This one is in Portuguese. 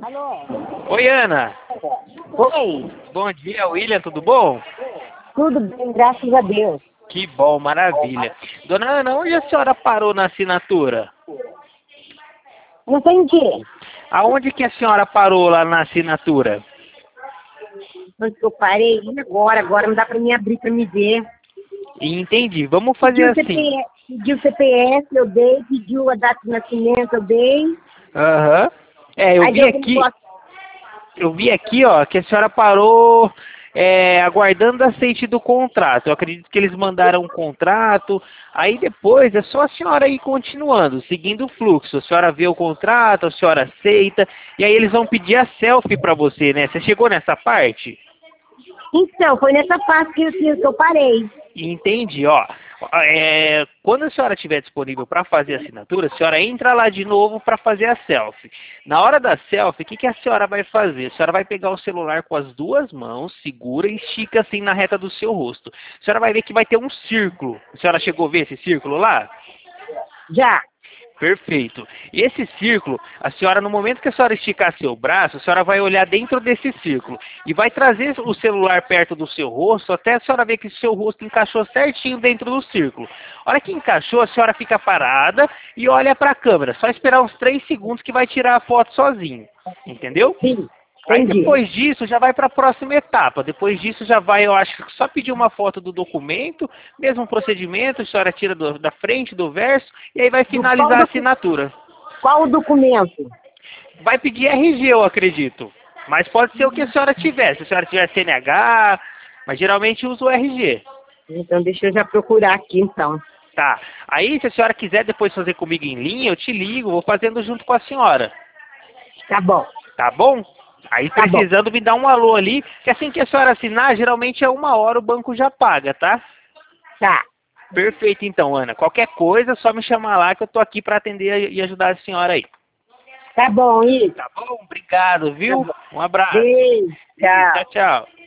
Alô? Oi, Ana. Oi, Bom dia, William, tudo bom? tudo bem, graças a Deus. Que bom, maravilha. Dona Ana, onde a senhora parou na assinatura? Não entendi. Aonde que a senhora parou lá na assinatura? Onde que eu parei? E agora não dá pra mim abrir pra me ver. Entendi. Vamos fazer assim. Pediu o CPF, eu dei, pediu a data de nascimento, eu dei. Aham. É, Aí deu aquele bloco. eu vi aqui, ó, que a senhora parou aguardando aceite do contrato. Eu acredito que eles mandaram um contrato. Aí depois é só a senhora ir continuando, seguindo o fluxo. A senhora vê o contrato, a senhora aceita, e aí eles vão pedir a selfie pra você, né? Você chegou nessa parte? Então, foi nessa fase que eu parei. Entendi, ó. Quando a senhora estiver disponível para fazer a assinatura, a senhora entra lá de novo para fazer a selfie. Na hora da selfie, o que, que a senhora vai fazer? A senhora vai pegar o celular com as duas mãos, segura e estica assim na reta do seu rosto. A senhora vai ver que vai ter um círculo. A senhora chegou a ver esse círculo lá? Já. Perfeito. E esse círculo, a senhora, no momento que a senhora esticar seu braço, a senhora vai olhar dentro desse círculo e vai trazer o celular perto do seu rosto até a senhora ver que o seu rosto encaixou certinho dentro do círculo. A hora que encaixou, a senhora fica parada e olha para a câmera. Só esperar uns 3 segundos que vai tirar a foto sozinho. Entendeu? Sim, Aí entendi. depois disso já vai para a próxima etapa. Depois disso já vai, eu acho que só pedir uma foto do documento, mesmo procedimento, a senhora tira da frente, do verso, e aí vai finalizar a assinatura. Qual o documento? Vai pedir RG, eu acredito. Mas pode ser o que a senhora tiver. Se a senhora tiver CNH, mas geralmente usa o RG. Então deixa eu já procurar aqui então. Tá. Aí se a senhora quiser depois fazer comigo em linha, eu te ligo, vou fazendo junto com a senhora. Tá bom. Tá bom? Aí Tá bom. precisando me dar um alô ali, que assim que a senhora assinar, geralmente é 1 hora o banco já paga, tá? Tá. Perfeito então, Ana. Qualquer coisa, só me chamar lá que eu tô aqui para atender e ajudar a senhora aí. Tá bom, isso. Tá bom? Obrigado, viu? Tá bom. Um abraço. Beijo. Tchau. Tchau, tchau.